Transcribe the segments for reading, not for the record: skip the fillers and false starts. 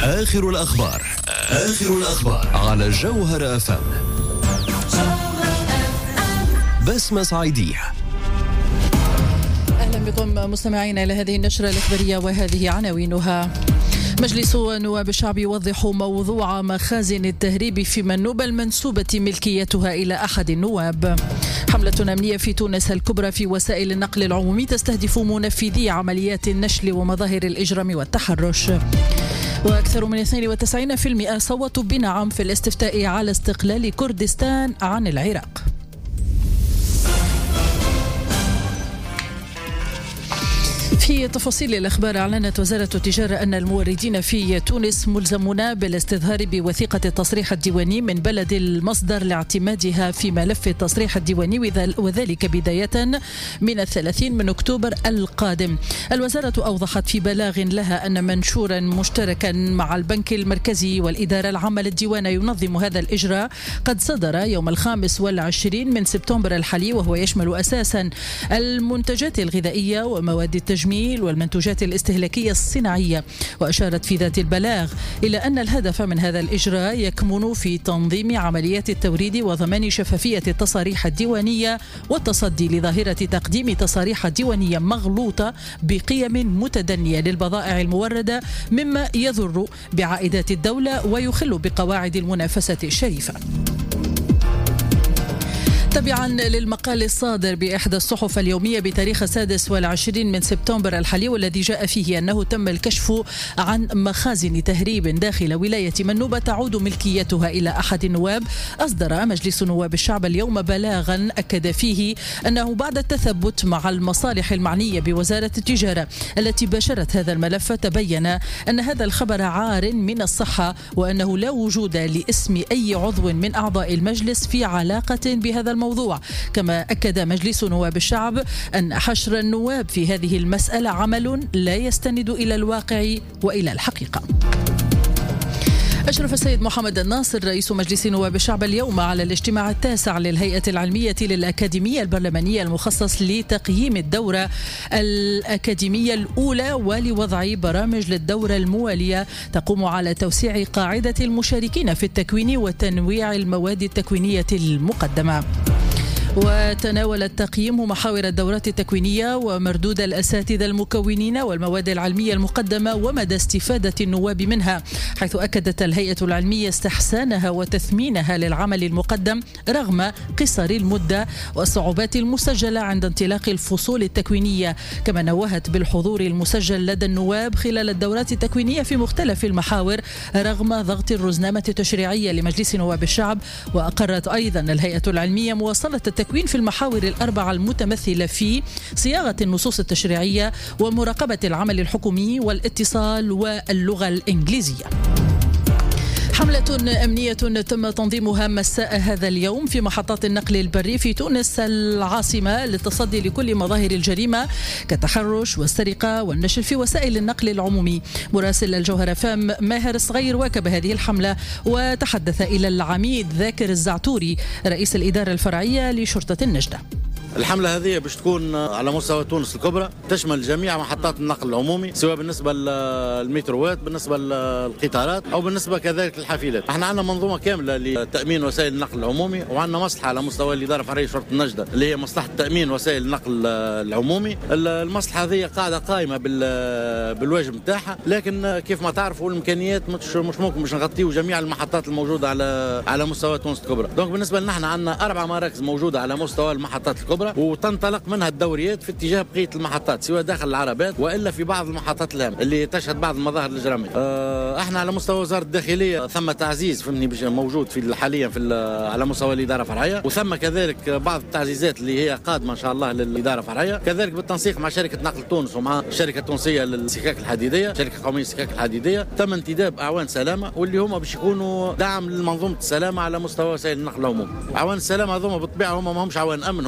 آخر الأخبار على جوهر FM. بسمة صعيدية. أهلا بكم مستمعين إلى هذه النشرة الإخبارية وهذه عناوينها. مجلس نواب الشعب يوضح موضوع مخازن التهريب في منوب المنسوبة ملكيتها إلى أحد النواب. حملة أمنية في تونس الكبرى في وسائل النقل العمومي تستهدف منفذي عمليات النشل ومظاهر الإجرام والتحرش. وأكثر من 92% صوتوا بنعم في الاستفتاء على استقلال كردستان عن العراق. في تفاصيل الأخبار، أعلنت وزارة التجارة أن الموردين في تونس ملزمون بالاستظهار بوثيقة التصريح الديواني من بلد المصدر لاعتمادها في ملف التصريح الديواني، وذلك بداية من 30 من أكتوبر القادم. الوزارة أوضحت في بلاغ لها أن منشورا مشتركا مع البنك المركزي والإدارة العامة للديوان ينظم هذا الإجراء قد صدر يوم 25 من سبتمبر الحالي، وهو يشمل أساسا المنتجات الغذائية ومواد التجميل والمنتوجات الاستهلاكية الصناعية. وأشارت في ذات البلاغ إلى أن الهدف من هذا الإجراء يكمن في تنظيم عمليات التوريد وضمان شفافية التصاريح الديوانية والتصدي لظاهرة تقديم تصاريح ديوانية مغلوطة بقيم متدنية للبضائع الموردة، مما يضر بعائدات الدولة ويخل بقواعد المنافسة الشريفة. تبعا للمقال الصادر بإحدى الصحف اليومية بتاريخ 26 من سبتمبر الحالي، والذي جاء فيه أنه تم الكشف عن مخازن تهريب داخل ولاية منوبة تعود ملكيتها إلى أحد النواب، أصدر مجلس نواب الشعب اليوم بلاغا أكد فيه أنه بعد التثبت مع المصالح المعنية بوزارة التجارة التي باشرت هذا الملف، تبين أن هذا الخبر عار من الصحة، وأنه لا وجود لاسم أي عضو من أعضاء المجلس في علاقة بهذا الموضوع. كما أكد مجلس نواب الشعب أن حشر النواب في هذه المسألة عمل لا يستند إلى الواقع وإلى الحقيقة. أشرف السيد محمد الناصر رئيس مجلس نواب الشعب اليوم على الاجتماع التاسع للهيئة العلمية للأكاديمية البرلمانية المخصص لتقييم الدورة الأكاديمية الأولى ولوضع برامج للدورة الموالية تقوم على توسيع قاعدة المشاركين في التكوين وتنويع المواد التكوينية المقدمة. وتناول التقييم محاور الدورات التكوينية ومردود الأساتذة المكونين والمواد العلمية المقدمة ومدى استفادة النواب منها، حيث أكدت الهيئة العلمية استحسانها وتثمينها للعمل المقدم رغم قصر المدة والصعوبات المسجلة عند انطلاق الفصول التكوينية. كما نوهت بالحضور المسجل لدى النواب خلال الدورات التكوينية في مختلف المحاور رغم ضغط الرزنامة التشريعية لمجلس نواب الشعب. وأقرت أيضا الهيئة العلمية مواصلة التكوين في المحاور الأربعة المتمثلة في صياغة النصوص التشريعية ومراقبة العمل الحكومي والاتصال واللغة الإنجليزية. حملة أمنية تم تنظيمها مساء هذا اليوم في محطات النقل البري في تونس العاصمة للتصدي لكل مظاهر الجريمة كالتحرش والسرقة والنشل في وسائل النقل العمومي. مراسل الجوهر FM ماهر الصغير واكب هذه الحملة وتحدث إلى العميد ذاكر الزعتوري رئيس الإدارة الفرعية لشرطة النجدة. الحملة هذه باش تكون على مستوى تونس الكبرى، تشمل جميع محطات النقل العمومي سواء بالنسبة للمتروات، بالنسبة للقطارات أو بالنسبة كذلك للحافلات. احنا عندنا منظومة كاملة لتأمين وسائل النقل العمومي، وعندنا مصلحة على مستوى الإدارة الفرعية شرطة النجدة اللي هي مصلحة تأمين وسائل النقل العمومي. المصلحة هذه قاعدة قائمة بالواجب نتاعها، لكن كيف ما تعرفوا الإمكانيات مش ممكن باش نغطيو جميع المحطات الموجودة على مستوى تونس الكبرى. دونك بالنسبة لنا احنا عندنا 4 مراكز موجودة على مستوى المحطات الكبرى، وتنطلق منها الدوريات في اتجاه بقية المحطات سواء داخل العربات وإلا في بعض المحطات الهامة اللي تشهد بعض المظاهر الإجرامية. احنا على مستوى وزارة الداخلية ثم تعزيز موجود حاليا على مستوى الإدارة الفرعية، وثم كذلك بعض التعزيزات اللي هي قادمة إن شاء الله للإدارة الفرعية، كذلك بالتنسيق مع شركة نقل تونس ومع الشركة التونسية للسكك الحديدية، شركة قومية للسكك الحديدية. تم انتداب أعوان سلامة واللي هم باش يكونوا دعم لمنظومة السلامة على مستوى وسائل النقل العمومي. أعوان السلامة هذوما بالطبيعة هم ما همش أعوان أمن، هو باش يكون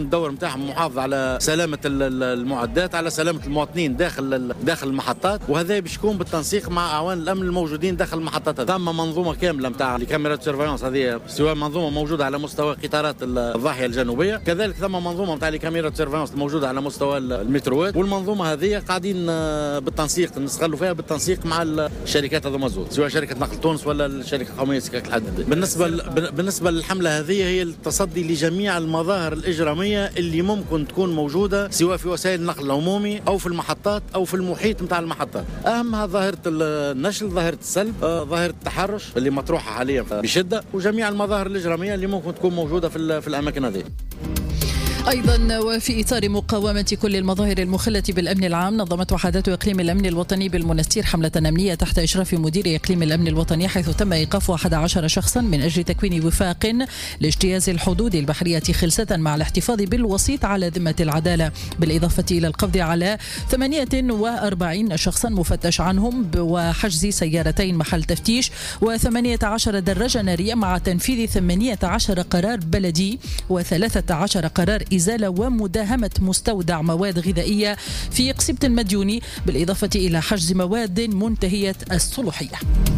الدور نتاعهم محافظة على سلامة المعدات، على سلامة المواطنين داخل المحطات، وهذا باش يكون بالتنسيق مع أعوان الأمن الموجودين داخل المحطات. ثم منظومة كاملة نتاع الكاميرات سيرفيونس، هذه سواء منظومة موجودة على مستوى قطارات الضاحية الجنوبية، كذلك ثم منظومة نتاع الكاميرات سيرفيونس موجودة على مستوى المتروات، والمنظومة هذه قاعدين بالتنسيق نستغلوا فيها بالتنسيق مع الشركات هذوما زود، سواء شركة نقل تونس ولا الشركة القومية للسكك الحديدية. بالنسبة للحملة هذه هي التصدي لجميع المظاهر الإجرامية اللي ممكن تكون موجودة سواء في وسائل النقل العمومي أو في المحطات أو في المحيط نتاع المحطات. أهمها ظاهرة النشل، ظاهرة السلب، ظاهرة التحرش اللي مطروحة حاليا بشدة، وجميع المظاهر الإجرامية اللي ممكن تكون موجودة في الأماكن هذه. أيضا وفي إطار مقاومة كل المظاهر المخلة بالأمن العام، نظمت وحدات إقليم الأمن الوطني بالمنستير حملة أمنية تحت إشراف مدير إقليم الأمن الوطني، حيث تم إيقاف 11 شخصا من أجل تكوين وفاق لاجتياز الحدود البحرية خلسة مع الاحتفاظ بالوسيط على ذمة العدالة، بالإضافة إلى القبض على 48 شخصا مفتش عنهم وحجز سيارتين محل تفتيش و18 دراجة نارية، مع تنفيذ 18 قرار بلدي و13 قرار إزالة ومداهمة مستودع مواد غذائية في قصيبة المديوني، بالإضافة إلى حجز مواد منتهية الصلاحية.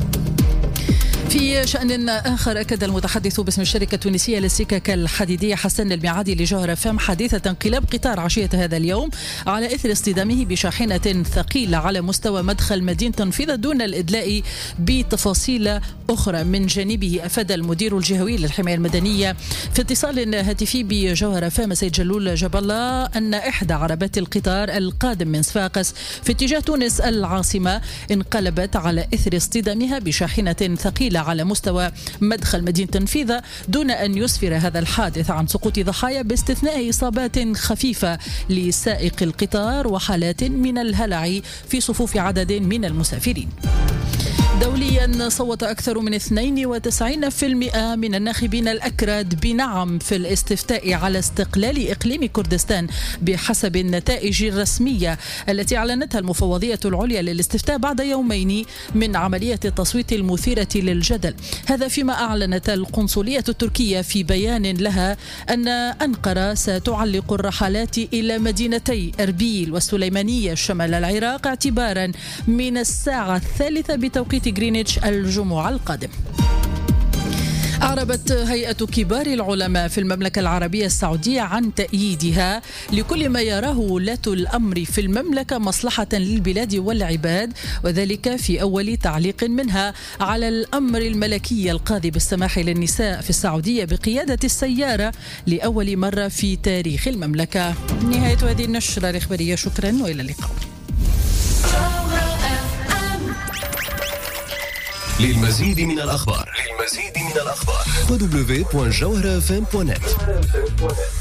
في شأن آخر، أكد المتحدث باسم الشركة التونسية للسكك الحديدية حسن المعادي لجوهر FM حادثة انقلاب قطار عشية هذا اليوم على إثر اصطدامه بشاحنة ثقيلة على مستوى مدخل مدينة تنفيذ، دون الإدلاء بتفاصيل أخرى. من جانبه أفاد المدير الجهوي للحماية المدنية في اتصال هاتفي بجوهر FM سيد جلول جبالة أن إحدى عربات القطار القادم من صفاقس في اتجاه تونس العاصمة انقلبت على إثر اصطدامها بشاحنة ثقيلة على مستوى مدخل مدينة تنفيذ، دون أن يسفر هذا الحادث عن سقوط ضحايا، باستثناء إصابات خفيفة لسائق القطار وحالات من الهلع في صفوف عدد من المسافرين. دوليا، صوت أكثر من 92% من الناخبين الأكراد بنعم في الاستفتاء على استقلال إقليم كردستان بحسب النتائج الرسمية التي أعلنتها المفوضية العليا للاستفتاء بعد يومين من عملية التصويت المثيرة للجدل. هذا فيما أعلنت القنصلية التركية في بيان لها أن أنقرة ستعلق الرحلات إلى مدينتي أربيل والسليمانية شمال العراق اعتبارا من الساعة 3 بتوقيت غرينتش الجمعة القادم. أعربت هيئة كبار العلماء في المملكة العربية السعودية عن تأييدها لكل ما يراه ولاة الأمر في المملكة مصلحة للبلاد والعباد، وذلك في أول تعليق منها على الأمر الملكي القاضي بالسماح للنساء في السعودية بقيادة السيارة لأول مرة في تاريخ المملكة. نهاية هذه النشرة الإخبارية، شكرا وإلى اللقاء. للمزيد من الأخبار www.jawharafm.net